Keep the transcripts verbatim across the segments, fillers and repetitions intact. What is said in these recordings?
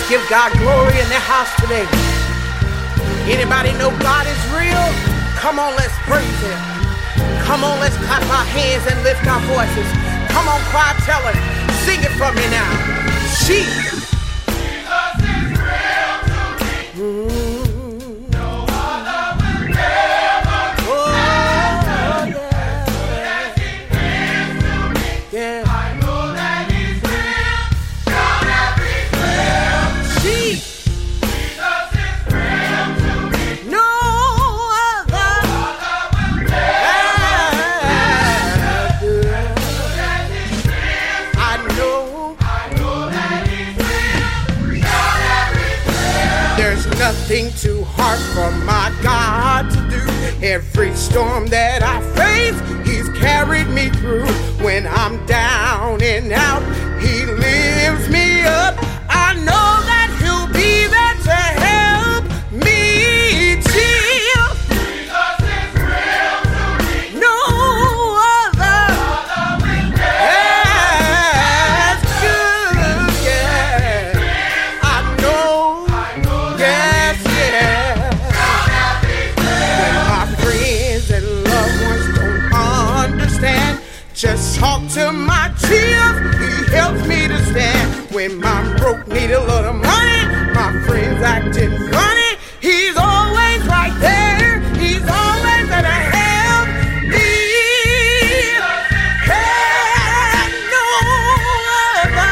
Give God glory in the house today. Anybody know God is real? Come on, let's praise Him. Come on, let's clap our hands and lift our voices. Come on, choir, tell her. Sing it for me now. Jesus. Jesus is real to me. Mm. No other will never be. Oh, yeah. That He is to me. Yeah. I know that He's real. Shout every real. Jesus. Jesus is real to me. No other. No other will never be. I know. There's nothing too hard for my God to do. Every storm that I face, He's carried me through. When I'm down and out, He lifts me up. I know that He'll be there to help me. Jesus, Jesus is real to me. No other, other will that's good, yeah. I know. Yes, yeah. When my friends and loved ones don't understand, just talk to my Jesus, He helps me to stand. When my broke need a little money, my friends acting funny, He's always right there. He's always gonna help me. Hey, no other.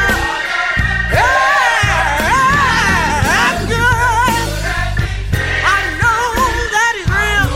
Hey, good. I know that He's real.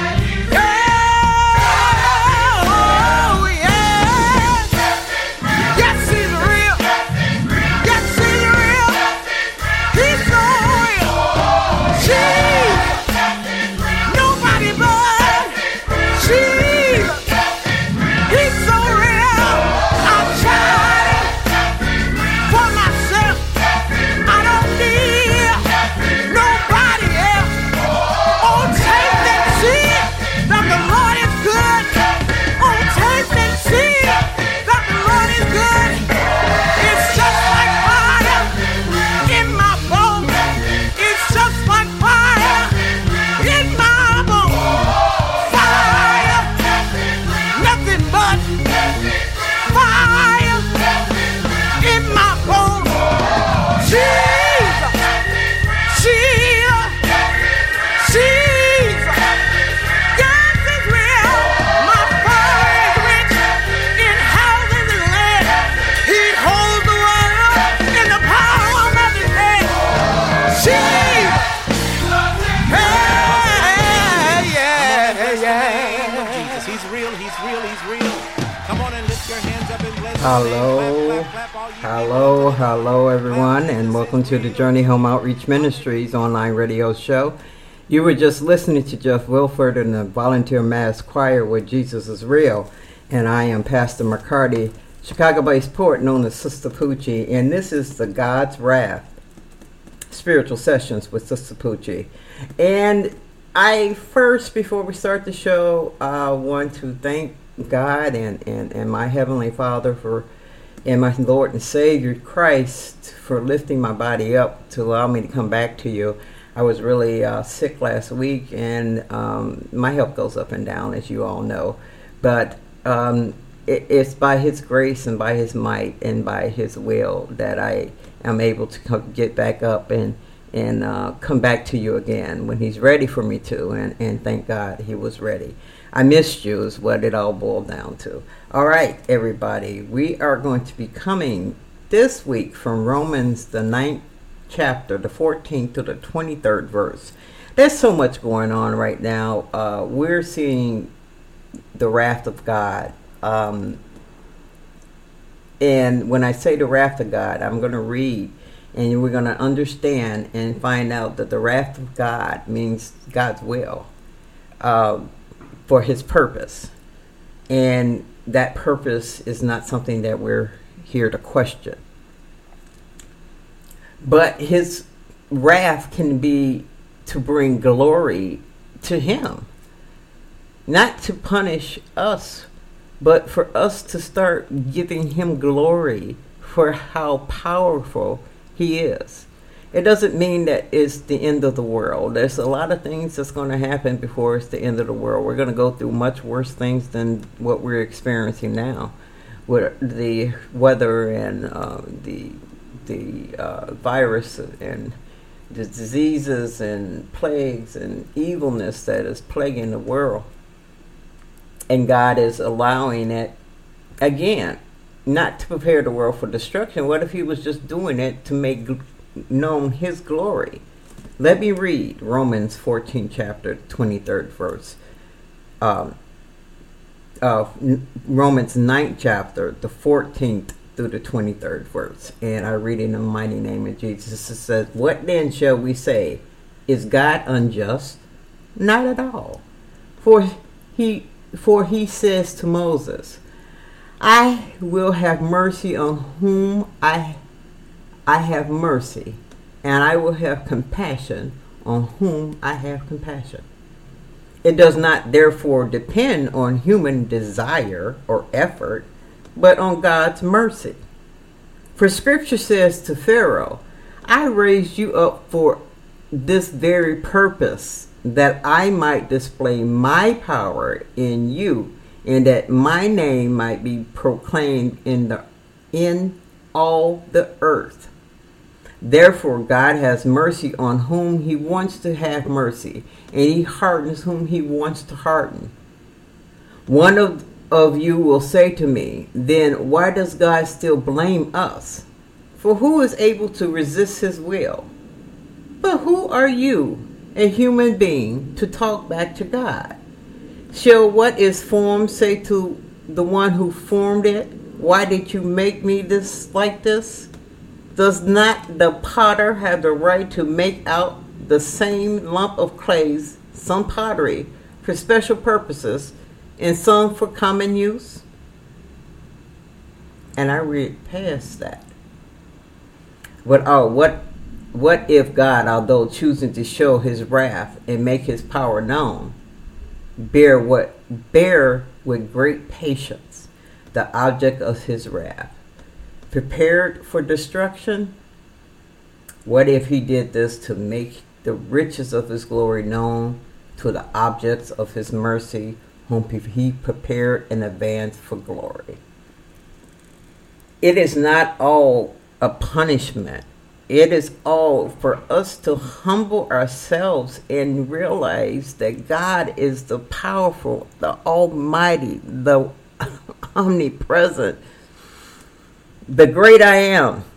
Yeah. Oh, yeah. Yes, He's real. Yes, He's real. He's so real. Jesus. Nobody but Jesus. He's so real. I've tried it for myself. I don't need nobody else. Oh, taste and see that the Lord is good. Oh, taste and see that the Lord is good. It's just like fire in my bones. It's just like fire in my bones. Fire, nothing but fire in my bones. Jesus, Jesus, Jesus. Yes, it's real. My Father is rich in houses and land. He holds the world in the palm of His hand. Jesus. Hey, yeah, yeah. Jesus, He's real, He's real, He's real. Come on and lift your hands up and let's Hello, clap, clap, clap, all you hello, hello everyone, and welcome to the Journey Home Outreach Ministries online radio show. You were just listening to Jeff Wilford and the Volunteer Mass Choir with Jesus is Real, and I am Pastor McCarty, Chicago-based poet known as Sister Poochie, and this is the God's Wrath Spiritual Sessions with Sister Poochie. And I first, before we start the show, I uh, want to thank God and, and, and my Heavenly Father for, and my Lord and Savior Christ for lifting my body up to allow me to come back to you. I was really uh, sick last week, and um, my health goes up and down, as you all know. But um, it, it's by His grace and by His might and by His will that I am able to come, get back up and and uh, come back to you again when He's ready for me to. And, and thank God He was ready. I missed you is what it all boiled down to. All right, everybody. We are going to be coming this week from Romans, the ninth chapter, the fourteenth to the twenty-third verse. There's so much going on right now. Uh, we're seeing the wrath of God. Um, and when I say the wrath of God, I'm going to read, and we're going to understand and find out that the wrath of God means God's will uh, for His purpose. And that purpose is not something that we're here to question. But His wrath can be to bring glory to Him. Not to punish us, but for us to start giving Him glory for how powerful He is. it doesn't mean that it's the end of the world. There's a lot of things that's going to happen before it's the end of the world. We're going to go through much worse things than what we're experiencing now, with the weather and uh, the the uh, virus and the diseases and plagues and evilness that is plaguing the world. And God is allowing it, again, not to prepare the world for destruction. What if he was just doing it to make known his glory? Let me read Romans fourteen, chapter twenty-third verse. Um, uh, Romans ninth chapter, the fourteenth through the twenty-third verse. And I read in the mighty name of Jesus. It says, "What then shall we say? Is God unjust? Not at all. For he, for he says to Moses, I will have mercy on whom I I have mercy, and I will have compassion on whom I have compassion." It does not therefore depend on human desire or effort, but on God's mercy. For Scripture says to Pharaoh, I raised you up for this very purpose, that I might display my power in you, and that my name might be proclaimed in the in all the earth. Therefore God has mercy on whom he wants to have mercy, and he hardens whom he wants to harden. One of, of you will say to me, then why does God still blame us? For who is able to resist his will? But who are you, a human being, to talk back to God? Shall what is formed say to the one who formed it, why did you make me this like this? Does not the potter have the right to make out the same lump of clay, some pottery for special purposes and some for common use? And I read past that. But oh, what what if God, although choosing to show his wrath and make his power known, bear what bear with great patience the object of his wrath, prepared for destruction? What if he did this to make the riches of his glory known to the objects of his mercy, whom he prepared in advance for glory? It is not all a punishment. It is all for us to humble ourselves and realize that God is the powerful, the almighty, the omnipresent, the great I am.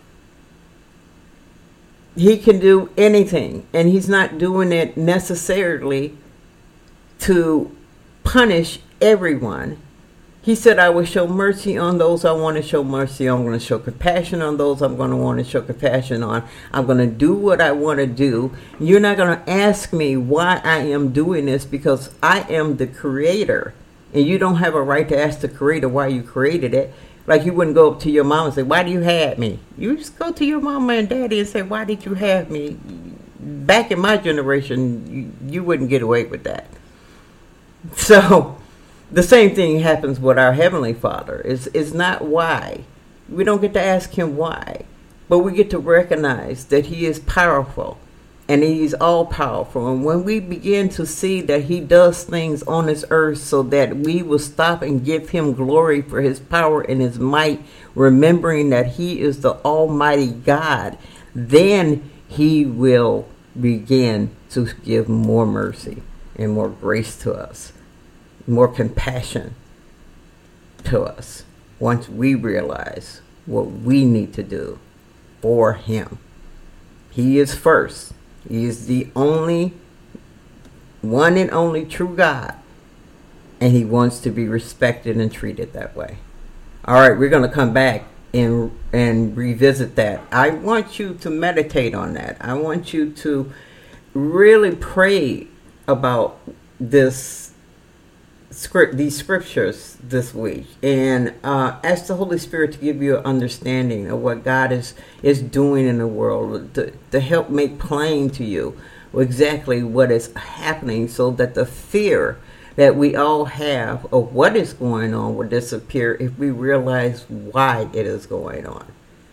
He can do anything, and he's not doing it necessarily to punish everyone. He said, I will show mercy on those I want to show mercy on. I'm going to show compassion on those I'm going to want to show compassion on. I'm going to do what I want to do. You're not going to ask me why I am doing this, because I am the creator. And you don't have a right to ask the creator why you created it. Like you wouldn't go up to your mom and say, why do you have me? You just go to your mama and daddy and say, why did you have me? Back in my generation, you, you wouldn't get away with that. So the same thing happens with our Heavenly Father. It's, it's not why. We don't get to ask him why. But we get to recognize that he is powerful and he's all powerful. And when we begin to see that he does things on this earth so that we will stop and give him glory for his power and his might, remembering that he is the Almighty God, then he will begin to give more mercy and more grace to us, more compassion to us, once we realize what we need to do for him. He is first. He is the only one and only true God, and he wants to be respected and treated that way. All right, we're going to come back and and revisit that. I want you to meditate on that. I want you to really pray about this script, these scriptures this week, and uh, ask the Holy Spirit to give you an understanding of what God is is doing in the world, to, to help make plain to you exactly what is happening, so that the fear that we all have of what is going on will disappear if we realize why it is going on.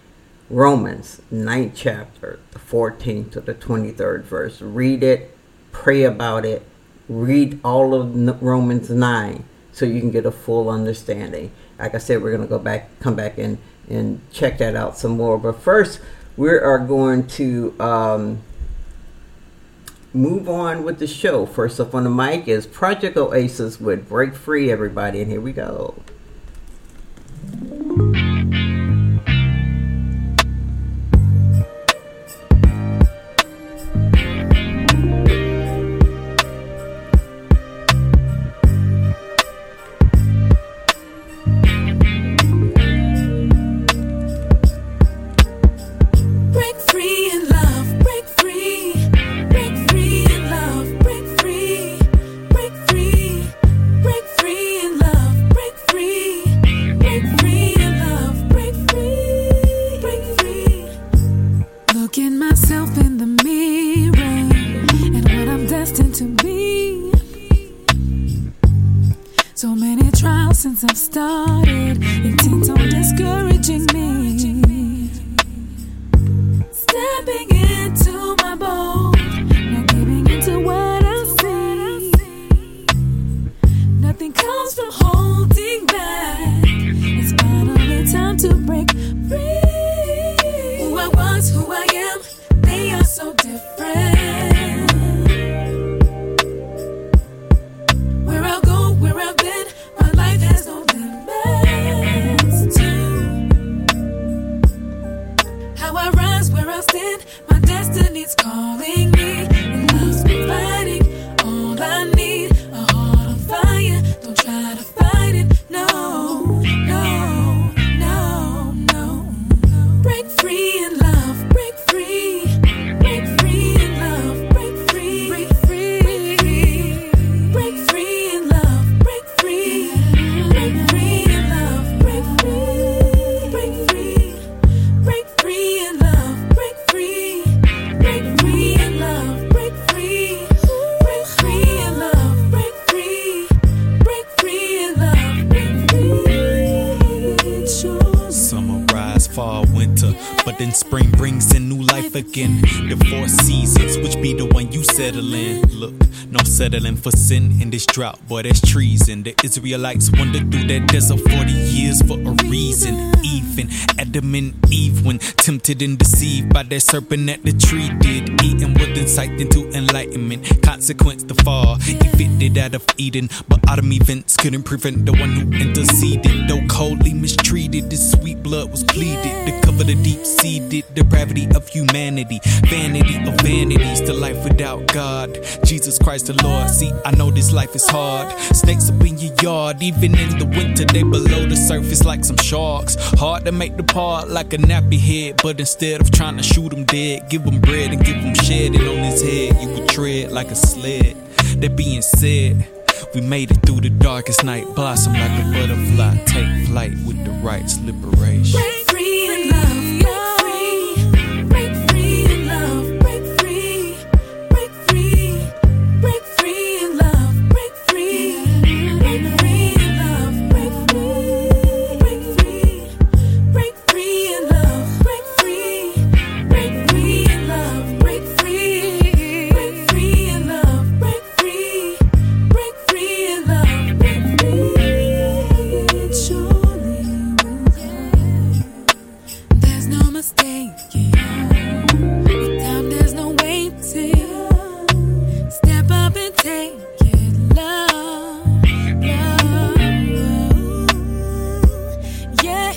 Romans ninth chapter, the fourteenth to the twenty-third verse. Read it, pray about it, read all of Romans nine so you can get a full understanding. Like I said, we're going to go back, come back and, and check that out some more. But first, we are going to um, move on with the show. First up on the mic is Project Oasis with Break Free, everybody. And here we go. I've started, intent on discouraging me. Stepping into my boat, not giving into what I see. Nothing comes from holding back. It's finally time to break free. Who I was, who I am, they are so different. Where I'll go, where I've been, my life has no limits to how I rise, where I stand. My destiny's calling me, and love's providing all I need. A heart on fire, don't try to fight it. No, no, no, no. Break free in love, break free, break free in love, break free, break free, break free in love, break free. Break free in love, break free, break free, break free in love, break free, break free in love, break free, break free in love, break free, break free in love, break free. Sure. Summer rise, fall, winter, but then spring brings in new life again. The four seasons, which be the one you settle in. Look, no settling for sin in this drought, boy, that's treason. The Israelites wandered through that desert forty years for a reason. Even Adam and Eve, when tempted and deceived by that serpent at the tree, did eating with insight into enlightenment. Consequence the fall, evicted out of Eden, but autumn events couldn't prevent the one who interceded. Though coldly mistreated, this sweet blood was pleaded to cover the deep-seated depravity of humanity. Vanity of vanities, the life without God. Jesus Christ the Lord. See, I know this life is hard. Snakes up in your yard, even in the winter, they below the surface like some sharks. Hard to make the part like a nappy head, but instead of trying to shoot him dead, give him bread and give him shed. And on his head, you would tread like a sled. That being said, we made it through the darkest night, blossom like a butterfly, take flight with the right's liberation. Break free in love, break free, break free in love, break free, break free, break free in love, break free, break free in love, break free, break free, break free in love, break free, break free in love, break free, break free in love, break free, break free in love, break free. Surely will come. There's no mistake. With time, there's no waiting. Step up and take it, love, love. Yeah,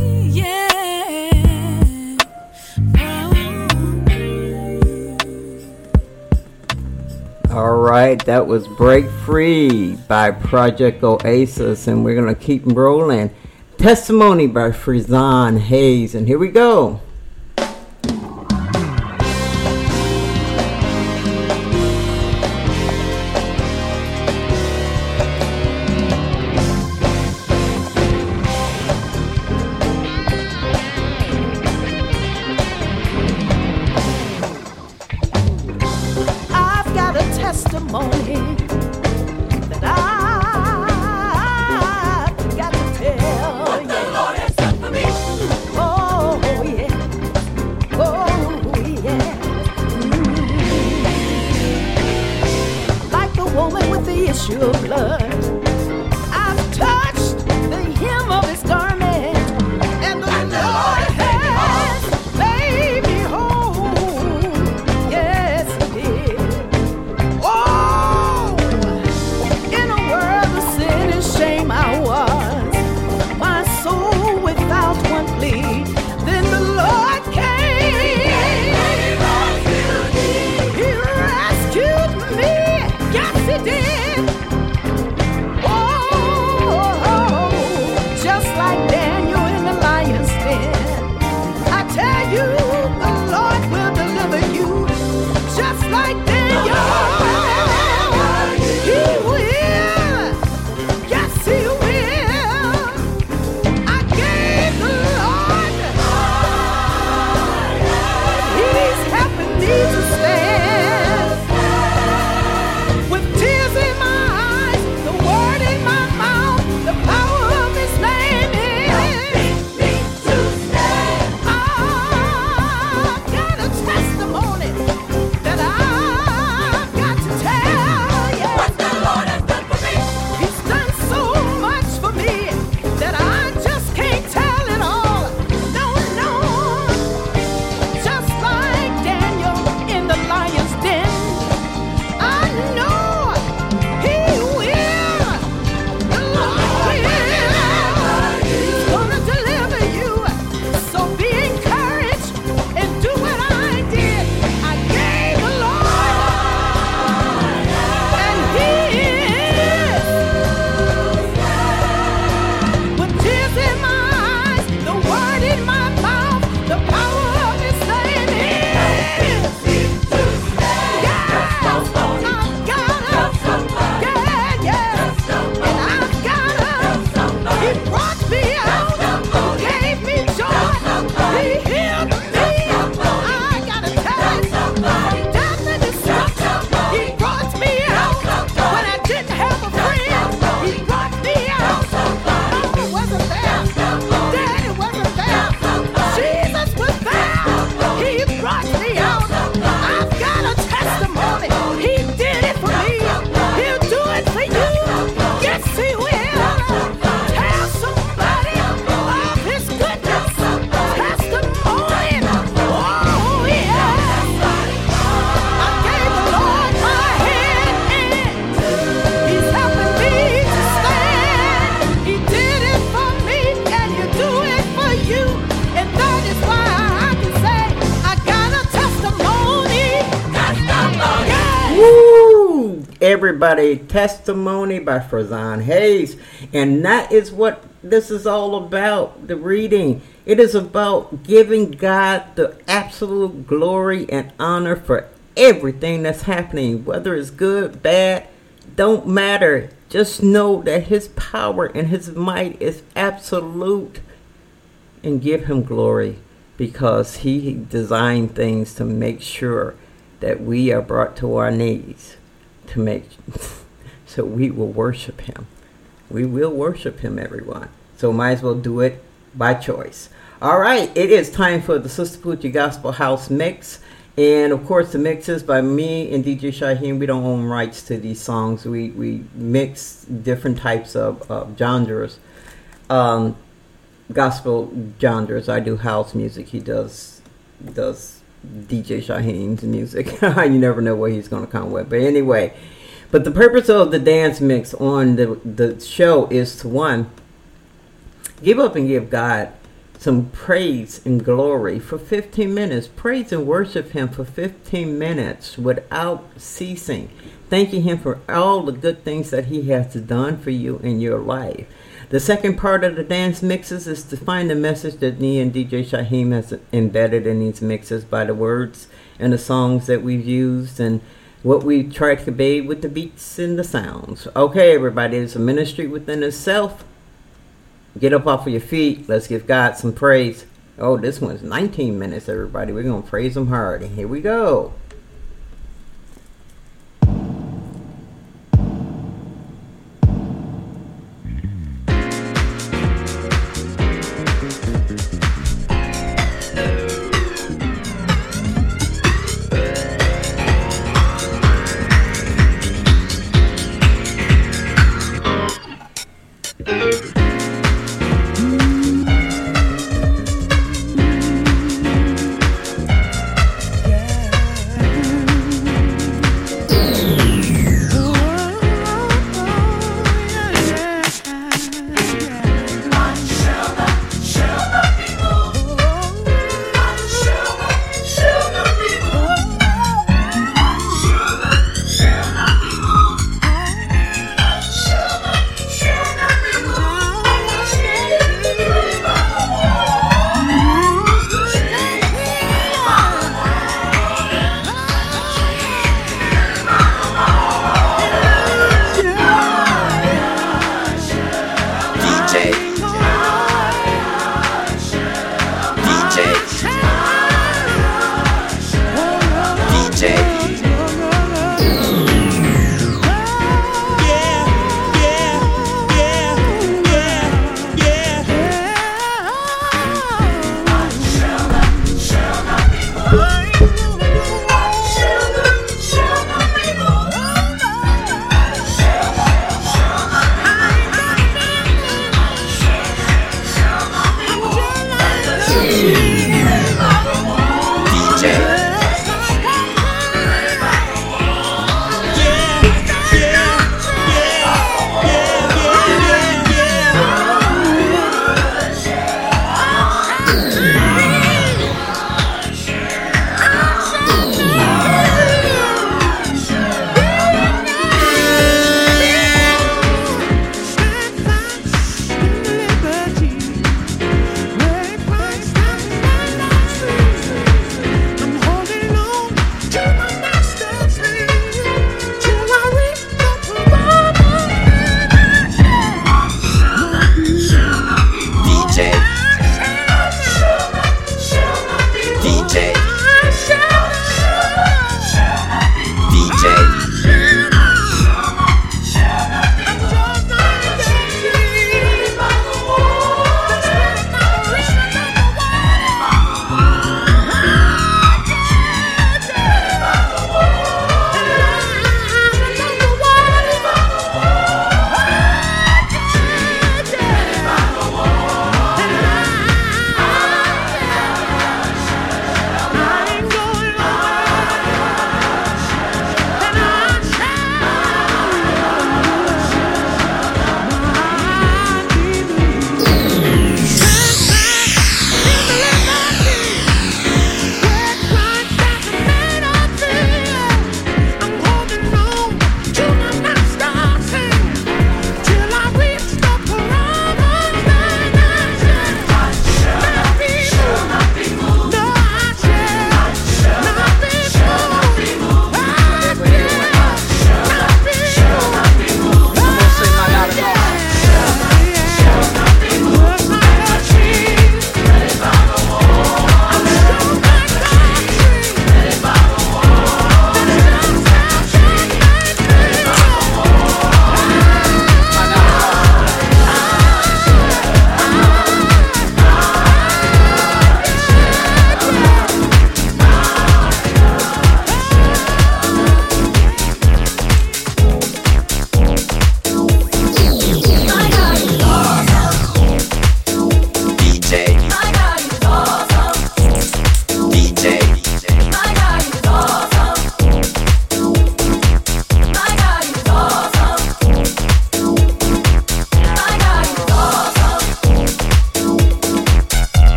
yeah. Oh. All right, that was Break Free by Project Oasis, and we're going to keep rolling. Testimony by Frizan Hayes, and here we go. I've got a testimony that I've got to tell you. Oh, yeah. blood. I've touched the hem of his garment, and the Lord has made me whole. Yes, he did. Oh, in a world of sin and shame I was, my soul without one plea. Then the Lord came. He rescued me. Yes, he did. Oh, just like Daniel in the lion's den. I tell you, the Lord will deliver you. Just like Daniel. He will. Yes, he will. I gave the Lord. He's helping me to stand. With tears in my eyes, the word in my mouth, the power of his name is. I've got a testimony that I've got to tell you. What the Lord has done for me. He's done so much for me that I just can't tell it all. No, no. Just like Daniel in the lion's den, I know he will. The Lord will. He's gonna deliver you. So be encouraged and do what I did. I gave the Lord, and he is. With tears in my eyes, the word in my mouth, the power of his name is. Yes, I've got him. Yeah, yeah. And I've got him. He brought me out. He gave me joy. He healed me. I gotta tell you, death and destruction. He brought me out when I didn't have a friend. He brought me out. Mama wasn't there. Daddy wasn't there. Jesus was there. He brought me out. I've got a testimony. He did it for me. He'll do it for you. Yes, he will. Tell somebody of his goodness. Testimony. Oh, yeah. I gave the Lord my hand, and he's helping me to stand. He did it for me, and he'll do it for you. And that is why I can say I got a testimony. Testimony. Yes. Woo! Everybody, Testimony by Frazan Hayes. And that is what this is all about, the reading. It is about giving God the absolute glory and honor for everything that's happening, whether it's good, bad, don't matter. Just know that his power and his might is absolute, and give him glory, because he designed things to make sure that we are brought to our knees, to make so we will worship him. We will worship him, everyone. So might as well do it by choice. All right, it is time for the Sister Poochie Gospel House Mix. And of course, the mix is by me and D J Shyheim. We don't own rights to these songs. We we mix different types of, of genres, um, gospel genres. I do house music. He does does D J Shyheim's music. You never know what he's going to come with. But anyway, but the purpose of the dance mix on the the show is to, one, give up and give God some praise and glory for fifteen minutes. Praise and worship him for fifteen minutes without ceasing. Thanking him for all the good things that he has done for you in your life. The second part of the dance mixes is to find the message that me and D J Shyheim has embedded in these mixes by the words and the songs that we've used and what we try to convey with the beats and the sounds. Okay, everybody, it's a ministry within itself. Get up off of your feet. Let's give God some praise. Oh, this one's nineteen minutes, everybody. We're going to praise him hard. And here we go.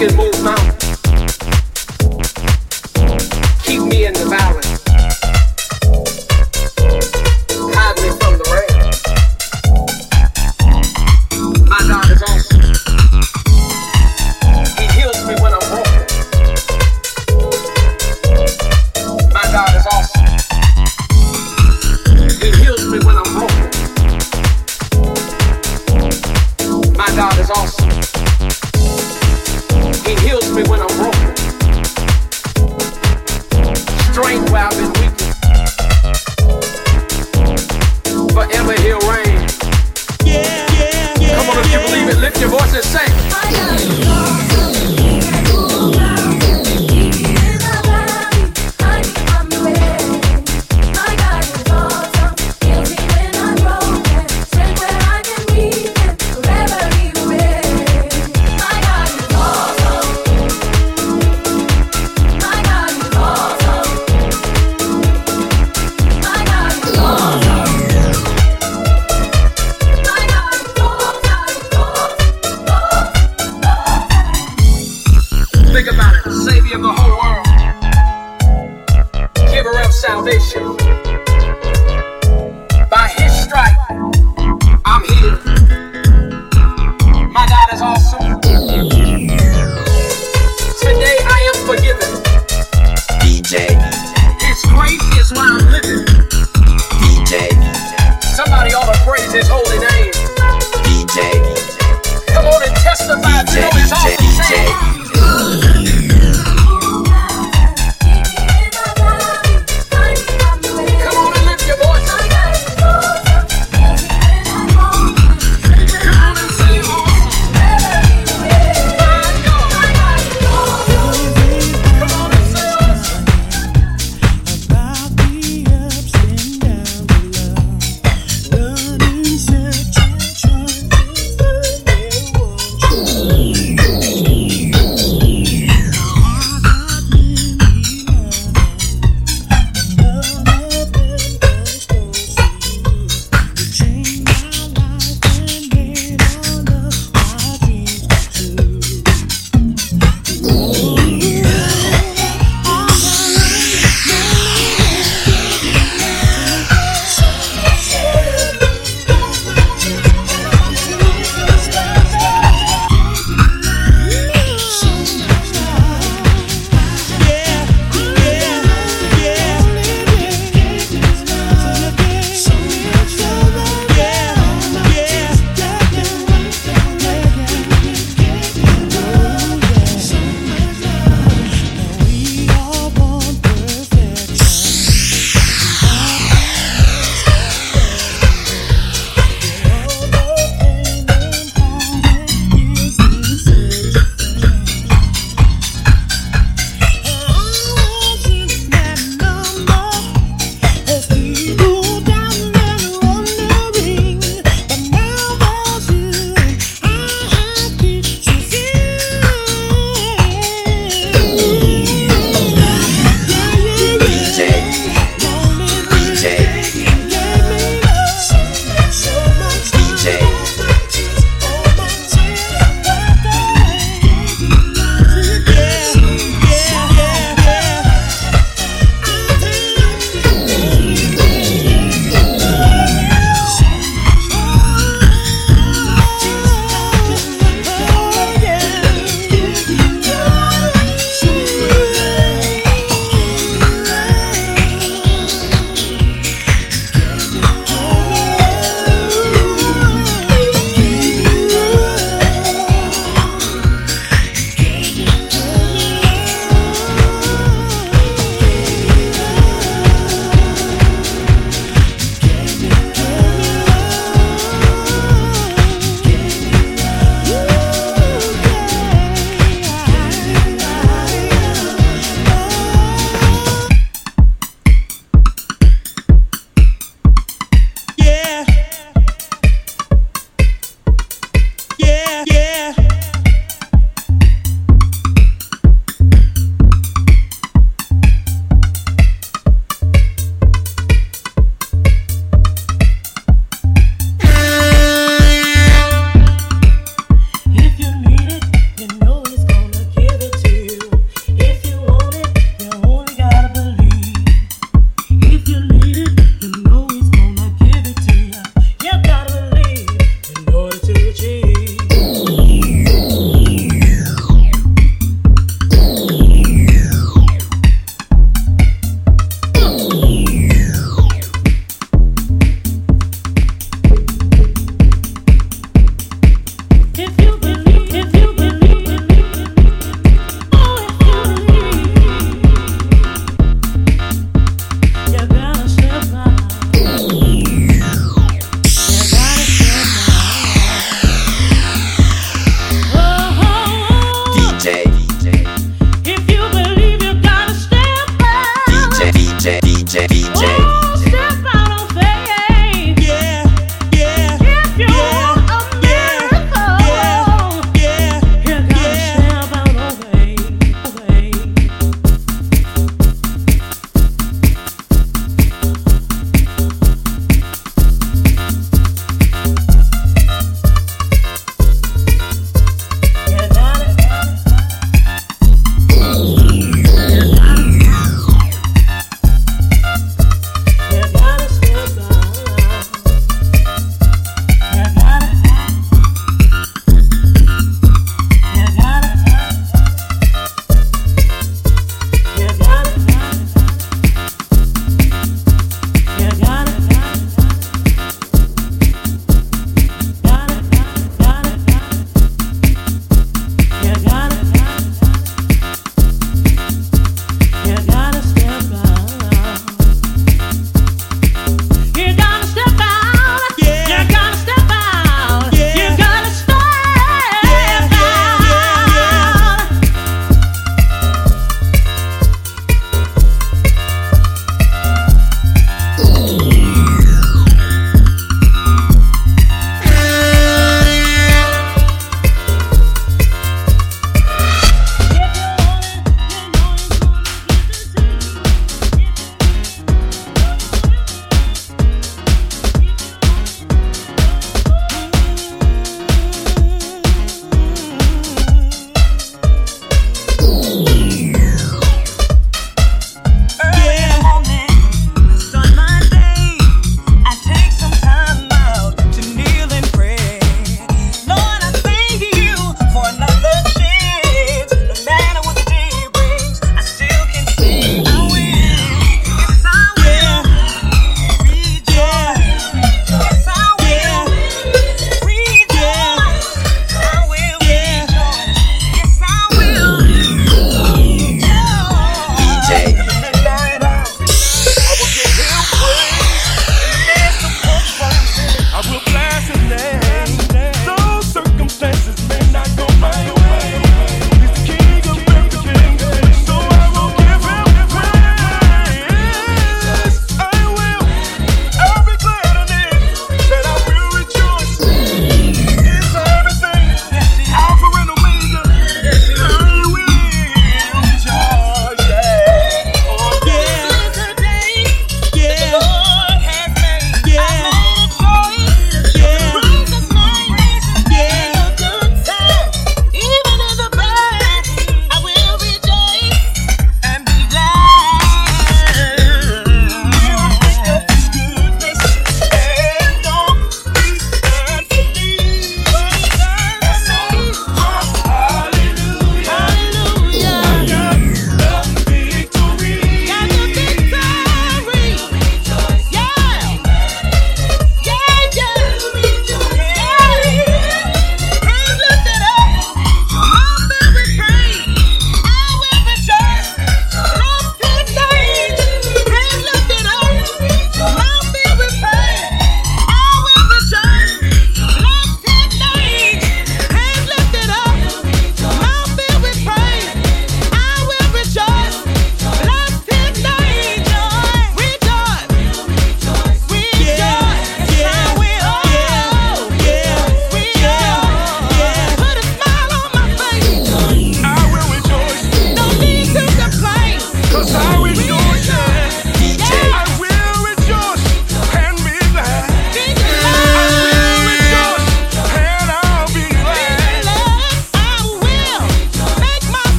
can move mountains. Keep me in the valley. Hide me from the rain. My God is awesome. He heals me when I'm broken. My God is awesome. He heals me when I'm broken. My God is awesome. He heals me when I'm broken. Strength where I've been weak. Forever he'll reign. Yeah, yeah, yeah. Come on, if you believe it, lift your voice and sing.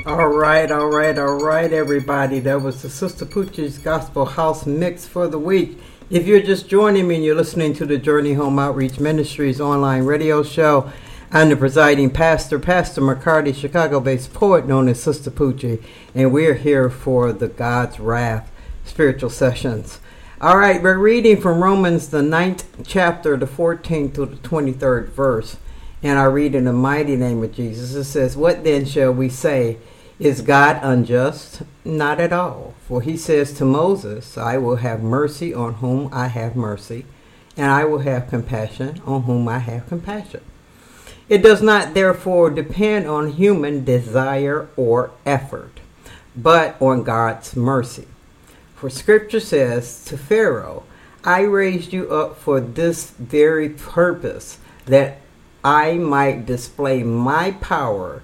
All right, all right, all right, everybody. That was the Sister Poochie's Gospel House Mix for the week. If you're just joining me and you're listening to the Journey Home Outreach Ministries online radio show, I'm the presiding pastor, Pastor McCarty, Chicago-based poet known as Sister Poochie, and we're here for the God's Wrath spiritual sessions. All right, we're reading from Romans, the ninth chapter, the fourteenth to the twenty-third verse, and I read in the mighty name of Jesus. It says, "What then shall we say? Is God unjust? Not at all. For he says to Moses, I will have mercy on whom I have mercy, and I will have compassion on whom I have compassion. It does not therefore depend on human desire or effort, but on God's mercy. For scripture says to Pharaoh, I raised you up for this very purpose, that I might display my power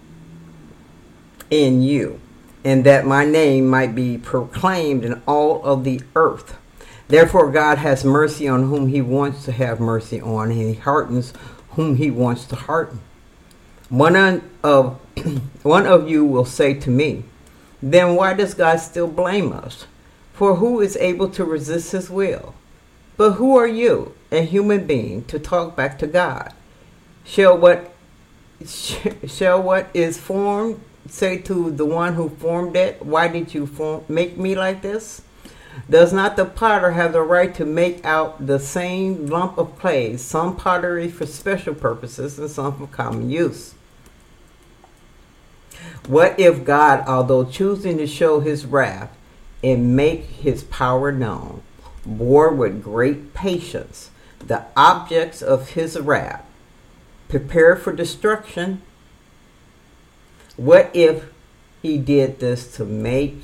in you, and that my name might be proclaimed in all of the earth. Therefore God has mercy on whom he wants to have mercy on, and he hardens whom he wants to harden. One of one of you will say to me, then why does God still blame us? For who is able to resist his will? But who are you, a human being, to talk back to God? Shall what shall what is formed say to the one who formed it, why did you form, make me like this? Does not the potter have the right to make out the same lump of clay, some pottery for special purposes and some for common use? What if God, although choosing to show his wrath and make his power known, bore with great patience the objects of his wrath, prepared for destruction? What if he did this to make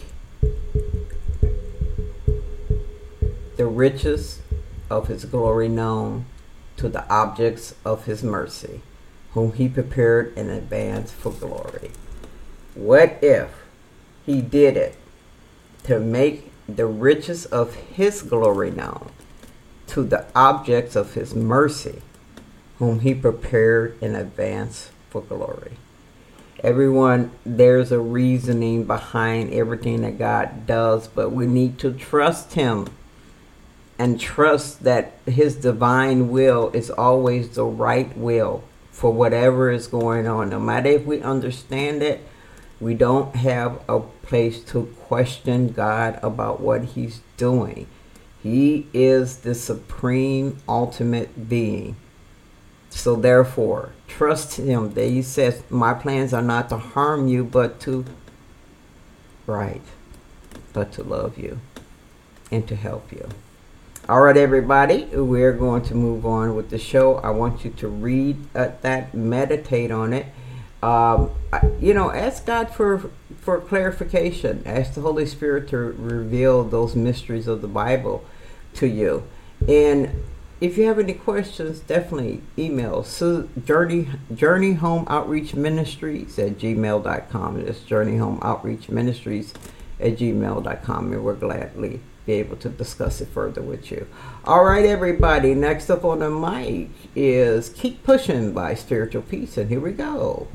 the riches of his glory known to the objects of his mercy, whom he prepared in advance for glory? What if he did it to make the riches of his glory known to the objects of his mercy, whom he prepared in advance for glory? Everyone, there's a reasoning behind everything that God does, but we need to trust him and trust that his divine will is always the right will for whatever is going on. No matter if we understand it, we don't have a place to question God about what he's doing. He is the supreme ultimate being. So therefore, trust him that he says, my plans are not to harm you, but to, right, but to love you and to help you. All right, everybody, we're going to move on with the show. I want you to read uh, that, meditate on it. Um, you know, ask God for for clarification. Ask the Holy Spirit to reveal those mysteries of the Bible to you. And if you have any questions, definitely email so Journey Journey Home Outreach Ministries at gmail dot com. That's Journey Home Outreach Ministries at gmail dot com, and we're gladly be able to discuss it further with you. All right, everybody. Next up on the mic is "Keep Pushing" by Spiritual Peace, and here we go.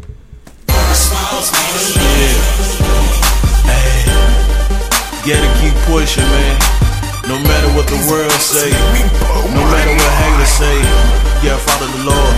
Yeah. Hey. Gotta keep pushing, man. No matter what the world say, no matter what haters say, you gotta follow the Lord.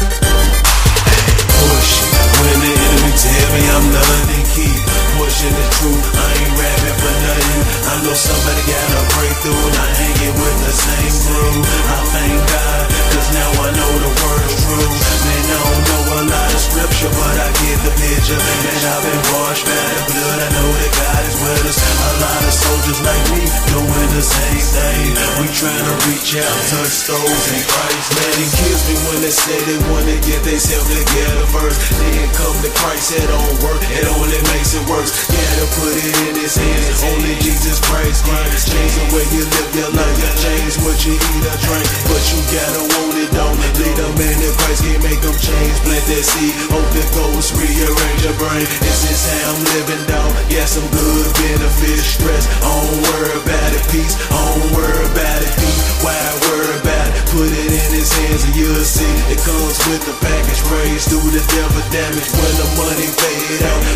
Hey, push. When the enemy tell me I'm nothing, keep pushing the truth. I ain't rapping for nothing. I know somebody got a breakthrough, and I hanging with the same crew. I thank God, cause now I know the word's true. Man, I don't know a lot of scripture, but I get the picture. Man, I've been washed by the blood. I know that God is with us. A lot of soldiers like me doing the same thing. We trying to reach out, touch souls in Christ. Man, it kills me when they say they wanna get themselves together first. Then come to Christ, it don't work. It only makes it worse. Gotta put it in his hands. Only Jesus Christ can change the way you live your life. Change what you eat or drink, but you gotta want it, don't lead a man in Christ, can't make them change. Plant that seed, hope the ghost rearrange your brain. This is how I'm living, dog. Yeah, some good benefits, stress. I don't worry about it, peace. I don't worry about it, peace. Why worry about it? Put it in his hands and you'll see. It comes with the package, raised through the devil damage. When the money fade out, blame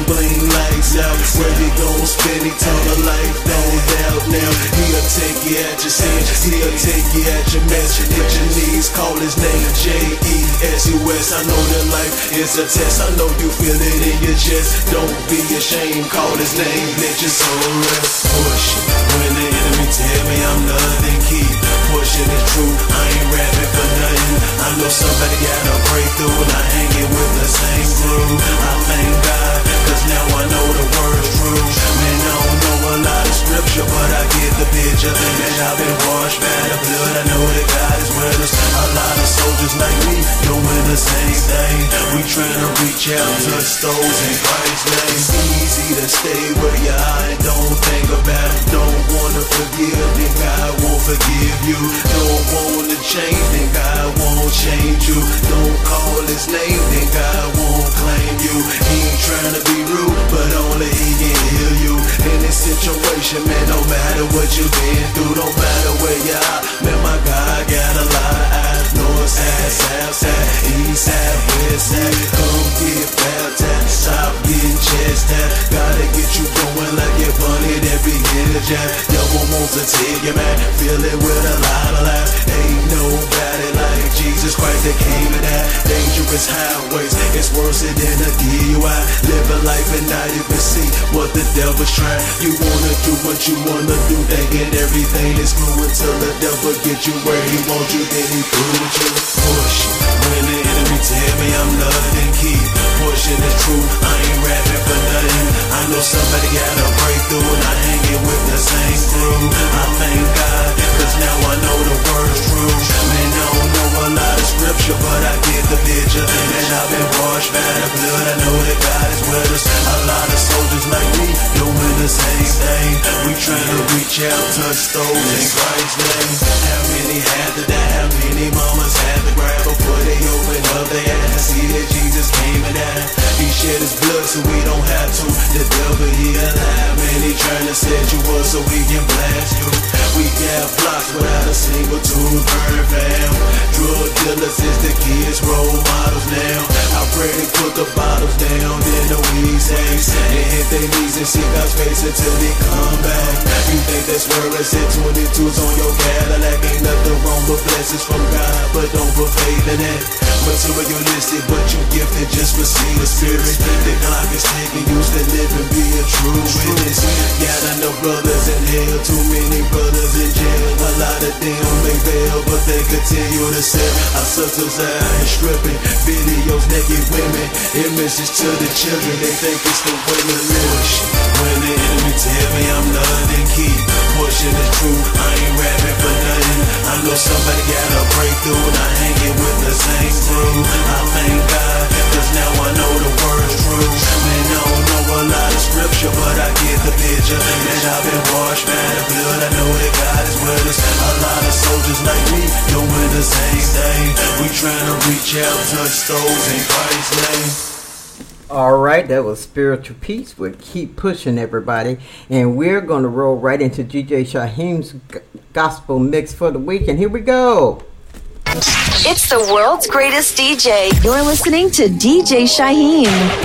bling lights out. Where you gon' spend eternal life, don't doubt now. He'll take you at your sin, he'll take you at your mess. Hit your knees, call his name J E S U S. I know that life is a test, I know you feel it in your chest. Don't be ashamed, call his name, let your soul rest. Push when the enemy tell me I'm nothing, keep pushing it true. I ain't rapping for nothing. I know somebody got a breakthrough and I hang it with the same crew. I thank God, cause now I know the word's true. Man, I don't know a lot of scripture, but I get the picture. And I've been washed by the blood, I know that God is with us. A lot of soldiers like me doing the same thing. We tryna reach out, touch those in Christ's name. It's easy to stay where you are and don't think about it. Don't wanna forgive, then God won't forgive you. Don't wanna change, then God won't change you. Don't call his name, then God won't claim you. He ain't tryna be rude, but only he can heal you. In this situation, man, no matter what you've been through, no matter where you are, man, my God got a lot of eyes. North side, south side, east side, west side. Come get baptized, stop getting chastised. Gotta get you going like your bunny that be energized. Devil wants to take you, man, fill it with a lot of lies. Ain't nobody like Jesus Christ that came in that dangerous highways. It's worse than a D U I. Living life and not even see what the devil's trying. You wanna do what you wanna do, thinking everything is cool until the devil get you where he wants you, then he through with you. Push when the enemy tell me I'm nothing, keep pushing the truth. I ain't rapping for nothing. I know somebody got a breakthrough and I hang it with the same crew. I thank God, cause now I know the word's true. Man, I don't know a lot of scripture, but I get the picture. And I've been washed by the blood, I know that God is with us. A lot of soldiers like me doing the same thing. We tryna reach out, touch those in Christ's name. How many had to die? How many mamas had to cry before they open up their eyes? See that Jesus came and died. He shed his blood so we don't have to. The devil, he alive, man, he tryna set you up so we can blast you. We got blocks without a single tune burn fam. Drug dealers is the kids' role models now. I pray they put the bottles down, then the weed says. They hit their knees and see God's face until they come back. You think that's where it's at? twenty-twos on your Cadillac. Ain't nothing wrong with blessings from God, but don't put faith in that. Materialistic, but you gifted, just receive the spirit. The clock is ticking, use to live and be a true witness. Got enough brothers in hell, too many brothers in jail. A lot of them make bail, but they continue to sell. Our sisters out here stripping, videos, naked women, images to the children. They think it's the way to live. When the enemy tell me I'm nothing, keep pushing the truth. I ain't rapping for nothing. I know somebody got a breakthrough and I hang it with the same crew. I thank God, cause now I know the word's true. Man, I don't know a lot of scripture, but I get the picture. And I've been washed by the blood, I know that God is with us. A lot of soldiers like me doing the same thing. We tryna reach out, touch those in Christ's name. All right, that was Spiritual Peace with Keep Pushing, everybody. And we're going to roll right into D J Shyheim's g- gospel mix for the week. And here we go. It's the world's greatest D J. You're listening to D J Shyheim.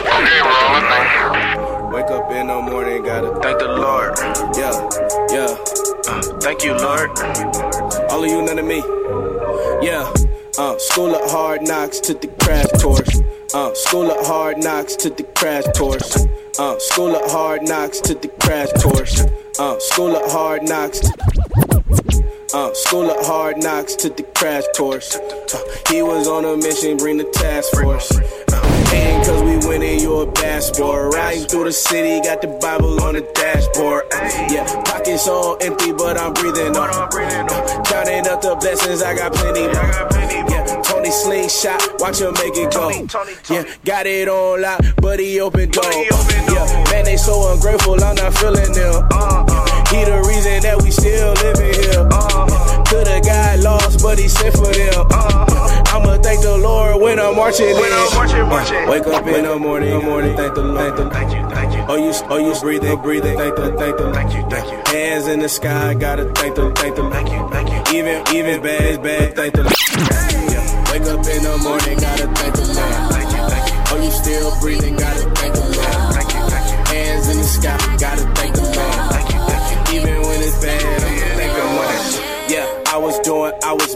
Wake up in the morning, gotta thank the Lord. Yeah, yeah. Uh, thank you, Lord. All of you, none of me. Yeah. Uh, school of hard knocks to the crash course. Uh, school of hard knocks to the crash course. Uh, school of hard knocks to the crash course. Uh, school of hard knocks. To Uh, school of hard knocks to the crash course. Uh, he was on a mission, bring the task force. Uh, and cause we winning, you a bad sport. Riding through the city, got the Bible on the dashboard. Uh, yeah, pockets all empty, but I'm breathing on. Uh, counting up the blessings, I got plenty more. Yeah, Tony slingshot, watch him make it go. Yeah, got it on lock, but he open door. Yeah, man, they so ungrateful, I'm not feeling them. He the reason that we still living here. Coulda got lost, but he sent for them. I'ma thank the Lord when I'm marching in. Uh, wake up in the morning, morning, thank the Lord. Thank you, thank you. Oh, you, oh, you breathing, breathing, thank the, thank the, thank you, thank you. Hands in the sky, gotta thank the, thank the, thank you, thank you. Even, even bad is bad, thank the Lord. Yeah. Wake up in the morning, gotta thank the Lord. Thank you, thank you. Oh, you still breathing, gotta thank the Lord. Thank you, thank you.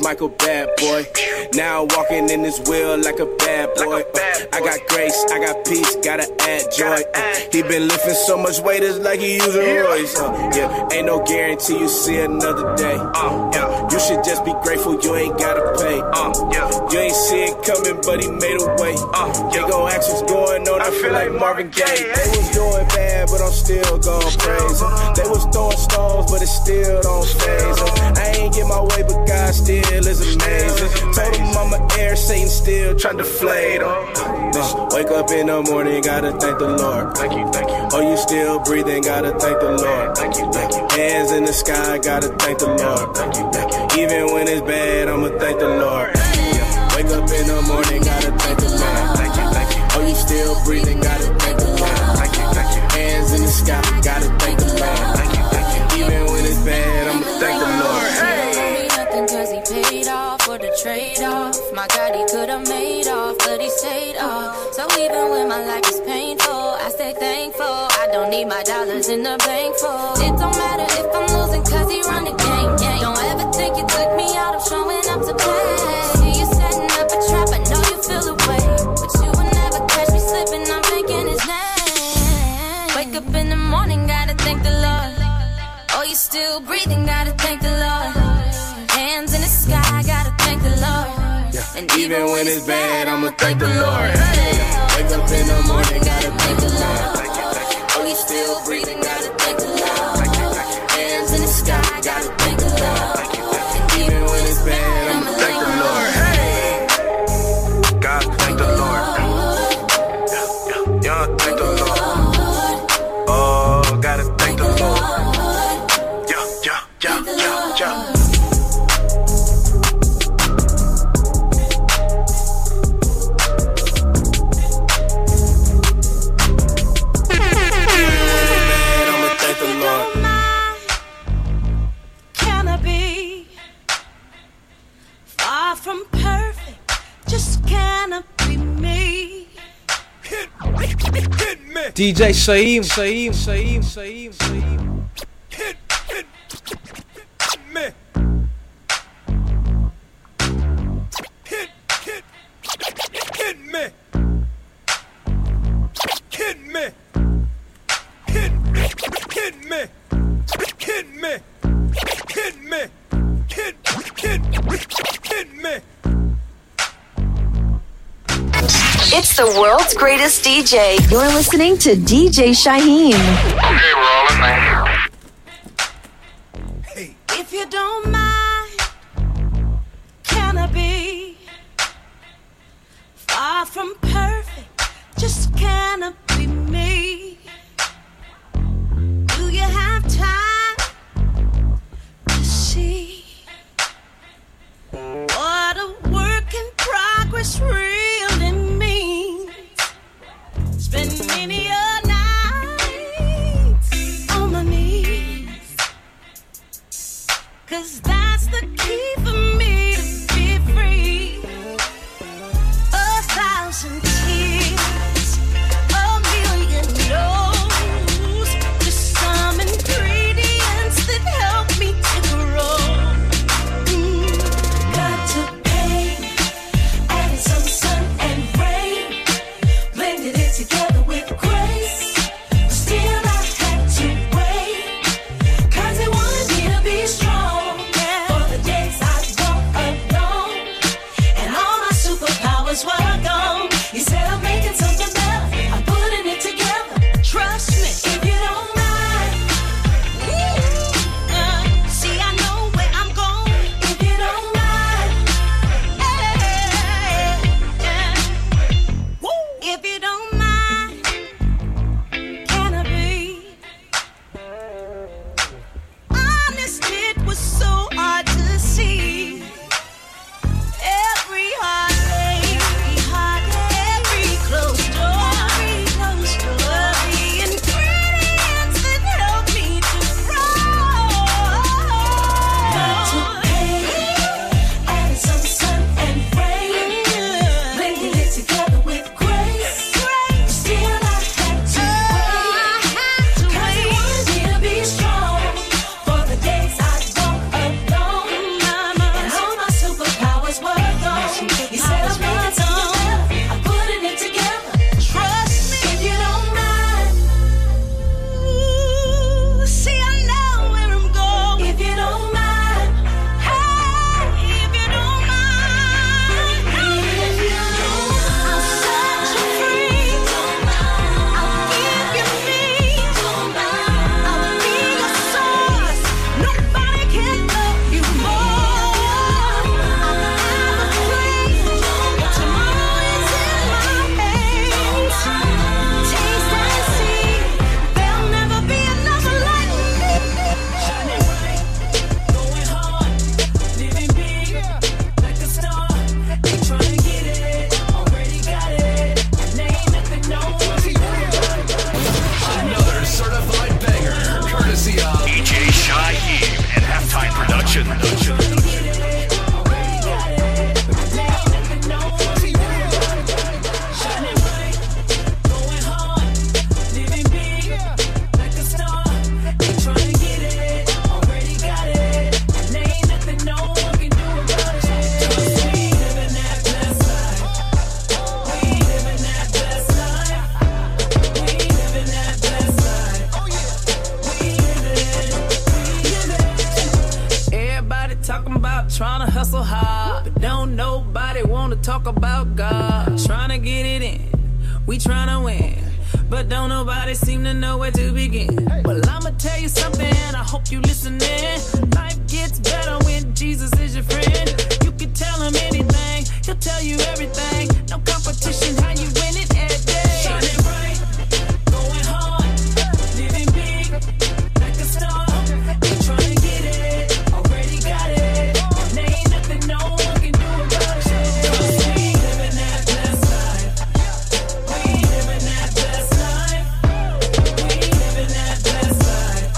Michael bad boy. Now I'm walking in this wheel like a bad boy. Uh, I got grace, I got peace, gotta add joy. Uh, he been lifting so much weight, it's like he using Royce. Uh, yeah, ain't no guarantee you see another day. Uh, yeah, you should just be grateful you ain't gotta pay. Uh, yeah, you ain't see it coming, but he made a way. Uh, they gon' ask what's going on, I feel like Marvin Gaye. They was doing bad, but I'm still gon' praise him. They was throwing stones, but it still don't faze him. I ain't get my way, but God still is amazing. Told him I'm an air, Satan still trying to deflate him. Uh, wake up in the morning, gotta thank the Lord. Thank you, thank you. Oh, you still breathing, gotta thank the Lord. Thank you, thank you. Hands in the sky, gotta thank the Lord. Thank you, thank you. Even when it's bad, I'ma thank the Lord. Yeah. Wake up in the morning, gotta thank the Lord. Thank you, thank you. Oh, you still breathing, gotta thank the Lord. Thank you, thank you. Hands in the sky, gotta thank the Lord. Thank you, thank you. Even when it's bad, I'ma thank the Lord. Hey. Nothing cause he paid off for the trade-off. My God, he could've made off, but he stayed off. So even when my life is painful, I stay thankful. I don't need my dollars in the bank for. It don't matter if I'm losing cause he run the game. Yeah. Don't ever think you took me out of showing up to play. See you setting up a trap, I know you feel the way, but you will never catch me slipping, I'm thinking his name. Wake up in the morning, gotta thank the Lord. Oh, you still breathing, gotta thank the Lord. Hands in the sky, gotta thank the Lord. Yeah. And even when it's bad, I'ma thank the Lord. Yeah. Wake up in the morning, gotta thank the Lord. Oh, you still breathing, gotta thank the Lord. Hands in the sky, gotta thank the Lord. And even when it's bad, I'ma thank the Lord. Hey. God, thank the Lord. Yeah, yeah, thank the Lord. Oh, gotta thank the Lord. Yeah, yeah, yeah, yeah, yeah. From perfect, just cannot be me. Hit, hit, hit me. D J Shaheem, Shaheem, Shaheem, Shaheem, Shaheem. Hit, hit, hit me. Hit, hit, hit me. Hit me. Hit, hit me. Hit me. Hit me. Hit, hit, hit me. It's the world's greatest D J. You're listening to D J Shaheem. Okay, we're all in there. Hey. If you don't mind, can I be far from perfect? Just can I be me? Do you have time to see what a work in progress really means? Spend many a night on my knees, 'cause that's the key for me to be free. A thousand tears, a million Everybody wanna talk about God, tryna get it in. We tryna win, but don't nobody seem to know where to begin. Well, I'ma tell you something, and I hope you listening. Life gets better when Jesus is your friend. You can tell him anything, he'll tell you everything. No competition, how you win it every day. Shining bright, going hard, living big, like a star. Ain't tryna get it, already got it. And there ain't nothing no one can do about it. 'Cause we living that blessed life. We living that blessed life. We living that blessed life.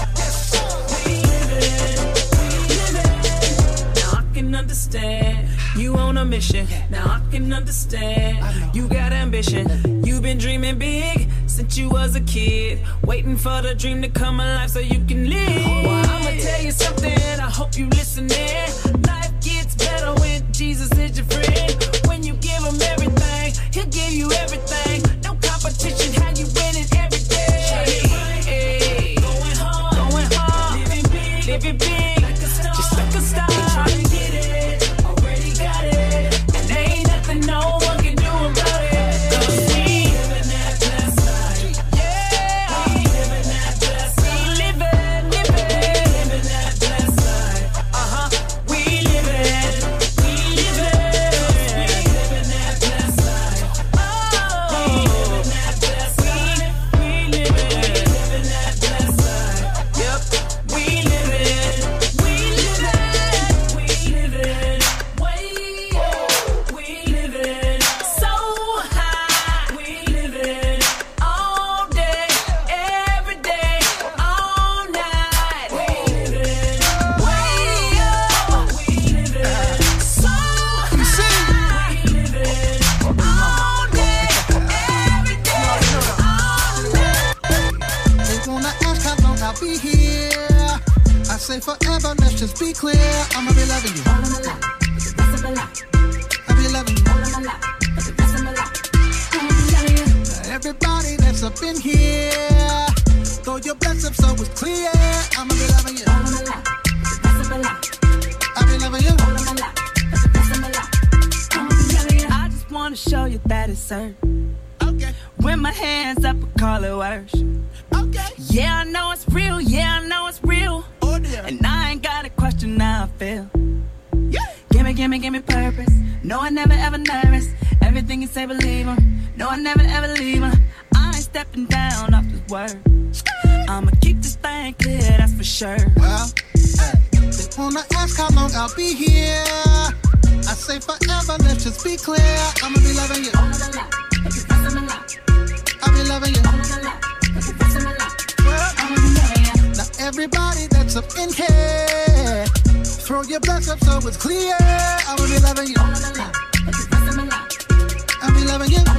We living, we living. Now I can understand you on a mission. Now I can understand you got ambition. You've been dreaming big since you was a kid, waiting for the dream to come alive so you can live. Well, I'ma tell you something, I hope you listening. Life gets better when Jesus is your friend. When you give him everything, he'll give you everything. No competition, how you win it every day. Hey, going hard, going hard, living big, living big, like a star, just like a star. Trying to get it, already got it, and there ain't nothing no one can do about it. 'Cause we living that blessed life. Yeah, we living that blessed life. We living, living, we living that blessed life. Uh huh. We living, we living, we living that blessed life. Oh, we living that blessed life. We living, we living that blessed life. Yep, we living, we living, we living way, we living so high. We living all day, every day, all night. We living way up. We living so high. We living all day, every day, all night. They wanna ask how long I'll be here. I say forever, let's just be clear. I'ma be loving you. I'll be loving you. Everybody that's up in here, throw your best up so it's clear. I'ma be loving you. I'll be loving you. I just wanna show you that it's certain. Okay. When my hands up, I call it worship. Okay. Yeah, I know it's real. Yeah, I know it's real. Oh, dear. And I ain't got a question how I feel. Yeah. Gimme, gimme, gimme purpose. No, I never ever nervous. Everything you say, believe 'em. No, I never ever leave 'em. I ain't stepping down off this word. I'ma keep this thing clear, that's for sure. Well, hey, they wanna ask how long I'll be here. I say forever, let's just be clear. I'ma be loving you. I'll be loving you. Well, now everybody that's up in here, throw your best up so it's clear. I'ma be loving you. I'll be loving you.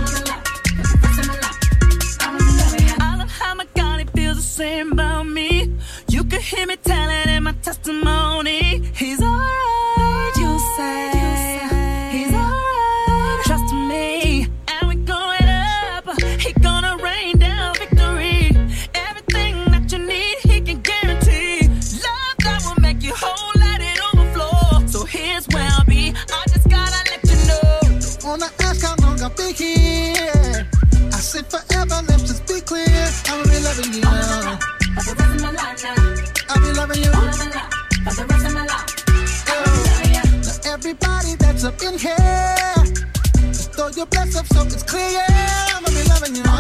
I love how my God, he feels the same about me. You can hear me telling in my testimony. He's alright, you say. He's alright, trust me. And we're going up. He gonna rain down victory. Everything that you need, he can guarantee. Love that will make you whole, let it overflow. So here's where I'll be. I just gotta let you know. Wanna ask how long I'll be here. I say forever, let's just be clear. I'ma be loving you. I'll be loving you. Now everybody that's up in here, just throw your bless up so it's clear. I'ma be loving you.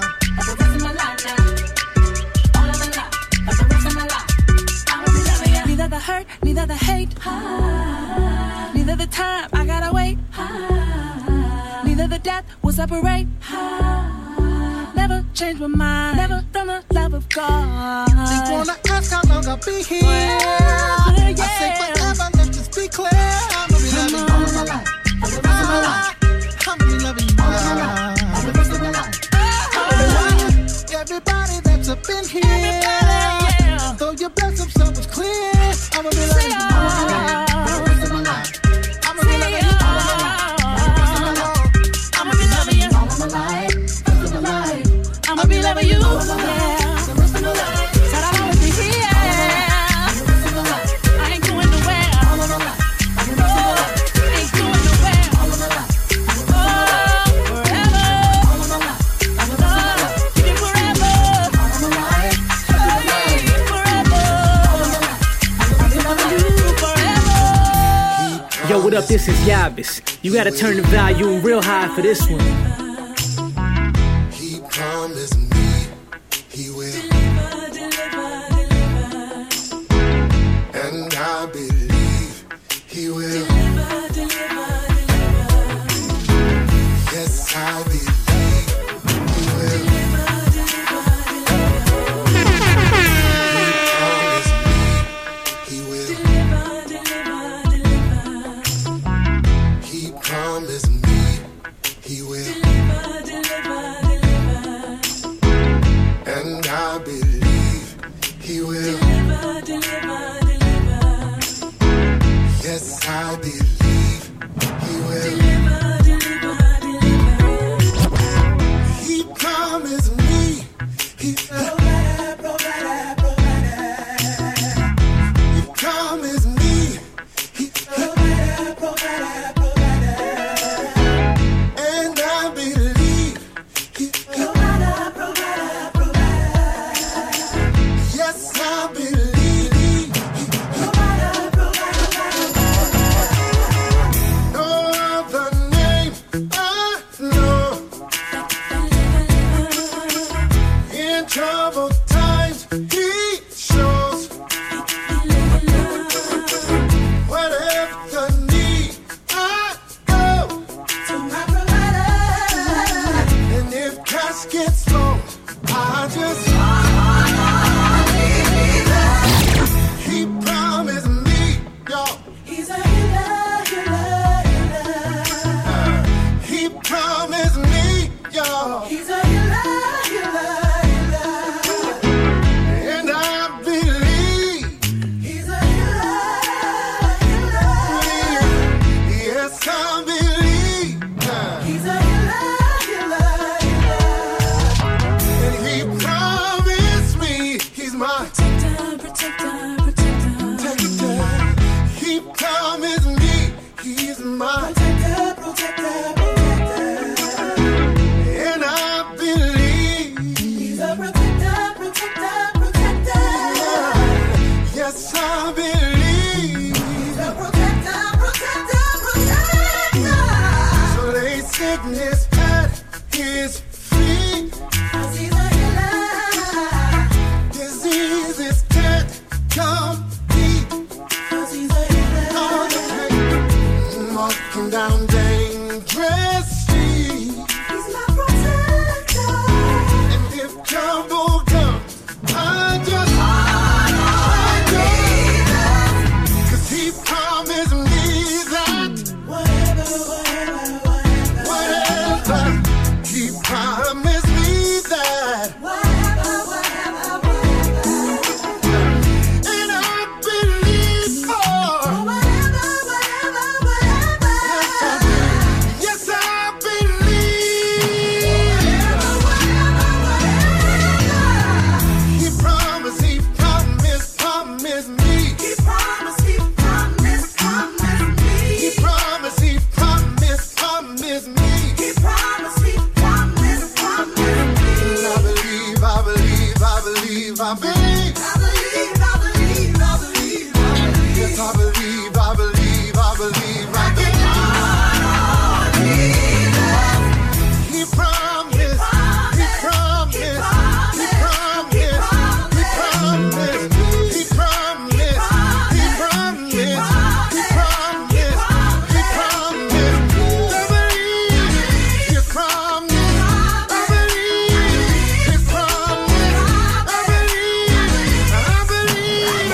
Neither the hurt, neither the hate, neither the time I gotta wait, neither the death will separate. Never change my mind, never from the love of God. They wanna ask how long I'll be here. Well, yeah. I say forever, let's just be clear. I'ma be loving you. I'ma be loving you. Everybody that's up in here, yeah. Throw your bless up so it's clear. I'ma be loving you. I'ma be loving you. I'ma be loving you. I'ma be loving you. Yeah. Said I'll always be here. I ain't going nowhere. Ain't going nowhere. Hold up, this is Yavis. You gotta turn the volume real high for this one. He promised me he will Deliver, deliver, deliver. And I believe he will. Deliver, deliver, deliver. Yes, I believe he will. Deliver, deliver, deliver. He promised me he will. Deliver, deliver, deliver. And I believe he will. Deliver, deliver, deliver. Yes, I believe he will. Deliver, deliver, deliver. He promised me he will. Provider, provider, He promised me he will. provider, provider, provider. And I believe he will. Provider, provider, provider. Yes, I believe he Provider, provider, no other name I know. In troubled times, he shows whatever the need I go. to my provider. And if cash gets low, I just he promised me, y'all. He's a healer, healer, healer. He promised me, y'all. He's a healer, healer, healer. And I believe, He's a healer, healer. yes, I believe. He's a healer, healer, healer. And he promised me he's my Protector, protector, protector. protector. He promised me he's my Protector, protector, protector. and I believe. He's a protector, protector, protector. Yes, I believe. He's a protector, protector, protector. So lay sickness at his feet. 'Cause he's a healer. Diseases can't compete. 'Cause he's a healer. On the pain, walking down dangerous streets. He's my protector. And if trouble comes, I just, I just, 'cause he promised me that Whatever, whatever, whatever. whatever, he promised me that, Whatever, whatever, whatever. and I believe for. Whatever, whatever, whatever. Yes, I believe. He promised, he promised, promised me. He promised, he promised, promised me. He promised, he promised, promised me. He promised, he promised, promised me. And I believe, I believe, I believe, I believe. I believe, I believe, I believe, I believe. Yes, I believe, I believe, I believe, I believe. He promised, he promised, he promised, he promised, he promised, he promised, he promised, he promised. I believe he promised, I believe he promised, I believe, I believe,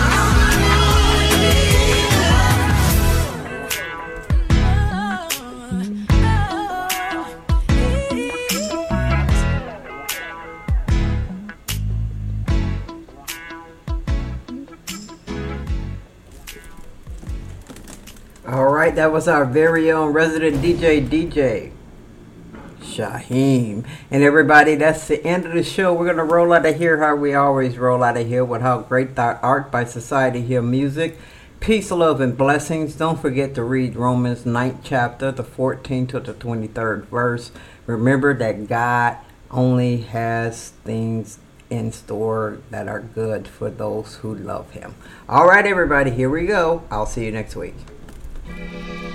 All right, that was our very own resident D J, D J Shaheem. And everybody, that's the end of the show. We're going to roll out of here how we always roll out of here with How Great Thou Art by Society Hill Music. Peace, love, and blessings. Don't forget to read Romans ninth chapter, the fourteenth to the twenty-third verse. Remember that God only has things in store that are good for those who love him. All right, everybody, here we go. I'll see you next week. Bye.